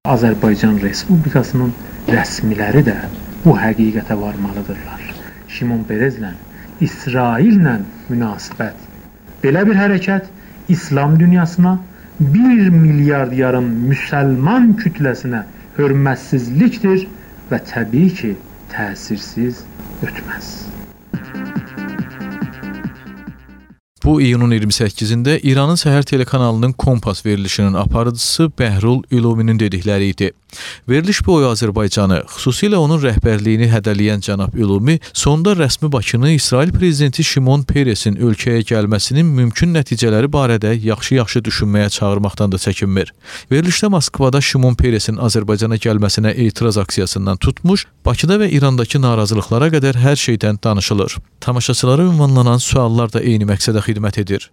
Azərbaycan Respublikasının rəsmiləri də bu həqiqətə varmalıdırlar. Şimon Perezlə İsraillə münasibət. Belə bir hərəkət İslam dünyasına 1 milyard yarım müsəlman kütləsinə hörmətsizlikdir və təbii ki, təsirsiz ötməz. Bu iyunun 28-də İranın səhər telekanalının Kompas verilişinin aparıcısı Bəhrul Üluminin dedikləri idi. Veriliş boyu Azərbaycanı, xüsusilə onun rəhbərliyini hədələyən cənab Ülumi, sonda rəsmi Bakını İsrail prezidenti Şimon Peresin ölkəyə gəlməsinin mümkün nəticələri barədə yaxşı-yaxşı düşünməyə çağırmaqdan da çəkinmir. Verilişdə Moskvada Şimon Peresin Azərbaycana gəlməsinə etiraz aksiyasından tutmuş, Bakıda və İrandakı narazılıqlara qədər hər şeydən danışılır. Tamaşaçılara ünvanlanan suallar da eyni məqsədə xidmət edir.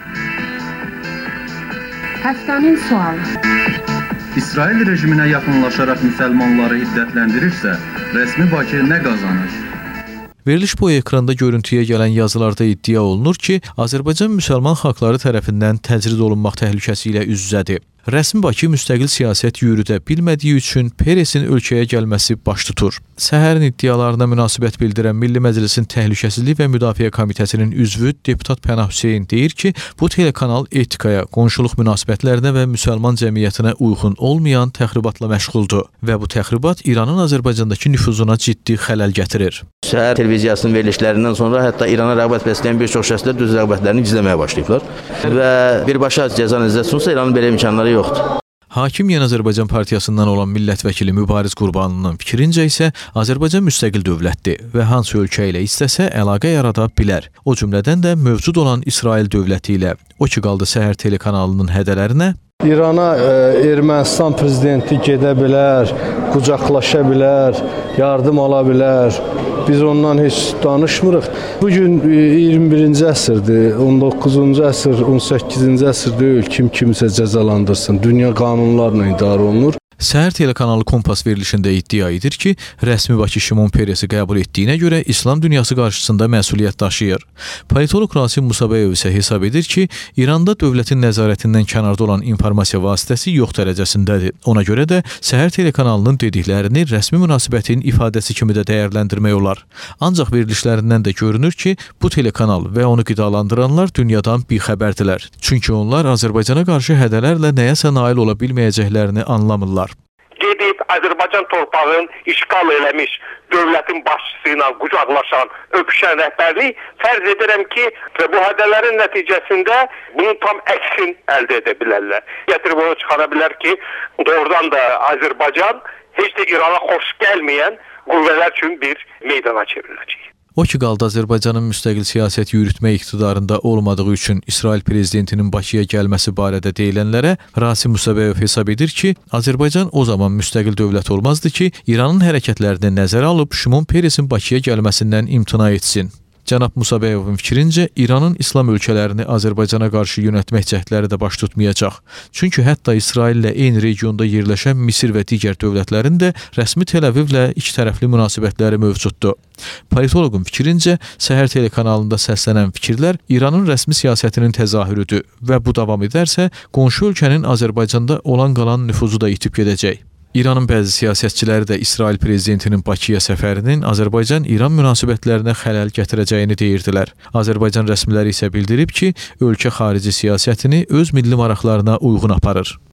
Həftənin sualı. İsrail rejiminə yaxınlaşaraq müsəlmanları hiddətləndirirsə, rəsmi Bakı nə qazanır? Veriliş boyu ekranda görüntüyə gələn yazılarda iddia olunur ki, Azərbaycan müsəlman xalqları tərəfindən təcrid olunmaq təhlükəsi ilə üz-üzədir. Rəsmi Bakı müstəqil siyasət yürüdə bilmədiyi üçün Peresin ölkəyə gəlməsi baş tutur. Səhərin iddialarına münasibət bildirən Milli Məclisin Təhlükəsizlik və Müdafiə Komitəsinin üzvü deputat Pənah Hüseyn deyir ki, bu telekanal etikaya, qonşuluq münasibətlərinə və müsəlman cəmiyyətinə uyğun olmayan təxribatla məşğuldur və bu təxribat İranın Azərbaycandakı nüfuzuna ciddi xələl gətirir. Səhər televiziyasının verilişlərindən sonra hətta İrana rəğbət bəsləyən bir çox şəxslər düz rəğbətlərini gizləməyə başlayıblar və birbaşa cəza nəzərdə tutulsa İranın belə imkanları yoxdur. Hakim Yeni Azərbaycan Partiyasından olan millət vəkili Mübariz Qurbanlının fikrincə isə Azərbaycan müstəqil dövlətdir və hansı ölkə ilə istəsə əlaqə yarada bilər. O cümlədən də mövcud olan İsrail dövləti ilə. O ki qaldı səhər telekanalının hədələrinə. İrana Ermənistan prezidenti gedə bilər, qucaqlaşa bilər, yardım ala bilər. Biz ondan heç danışmırıq. Bugün 21-ci əsrdir, 19-cu əsr, 18-ci əsr deyil, kimsə cəzalandırsın. Dünya qanunlarla idarə olunur. Səhər telekanalı Kompas verilişində iddia edir ki, rəsmi Bakı Şimon Peresi qəbul etdiyinə görə İslam dünyası qarşısında məsuliyyət daşıyır. Politolog Rasim Musabeyev isə hesab edir ki, İranda dövlətin nəzarətindən kənarda olan informasiya vasitəsi yox dərəcəsindədir. Ona görə də səhər telekanalının dediklərini rəsmi münasibətin ifadəsi kimi də dəyərləndirmək olar. Ancaq verilişlərindən də görünür ki, bu telekanal və onu qidalandıranlar dünyadan bixəbərdirlər. Çünki onlar Azərbaycana qarşı hədələrlə nəyəsə nail ola bilməyəcəklərini anlamırlar. Gedib Azərbaycan torpağını işğal eləmiş dövlətin başçısı ilə qucaqlaşan, öpüşən rəhbərlik fərz edirəm ki, bu hədələrin nəticəsində bunun tam əksini əldə edə bilərlər. Gətirib onu çıxara bilər ki, doğrudan da Azərbaycan heç də İrana xoş gəlməyən qüvvələr üçün bir meydana çevriləcək. O ki qaldı Azərbaycanın müstəqil siyasət yürütmə iqtidarında olmadığı üçün İsrail prezidentinin Bakıya gəlməsi barədə deyilənlərə Rasim Musabeyev hesab edir ki, Azərbaycan o zaman müstəqil dövlət olmazdı ki, İranın hərəkətlərini nəzərə alıb Şimon Peresin Bakıya gəlməsindən imtina etsin. Cənab Musabeyevin fikrincə, İranın İslam ölkələrini Azərbaycana qarşı yönətmək cəhdləri də baş tutmayacaq. Çünki hətta İsraillə eyni regionda yerləşən Misir və digər dövlətlərin də rəsmi Tel-Əvivlə ikitərəfli münasibətləri mövcuddur. Politologun fikrincə, səhər telekanalında səslənən fikirlər İranın rəsmi siyasətinin təzahürüdür və bu davam edərsə, qonşu ölkənin Azərbaycanda olan qalan nüfuzu da itib gedəcək. İranın bəzi siyasətçiləri də İsrail prezidentinin Bakıya səfərinin Azərbaycan-İran münasibətlərinə xələl gətirəcəyini deyirdilər. Azərbaycan rəsmiləri isə bildirib ki, ölkə xarici siyasətini öz milli maraqlarına uyğun aparır.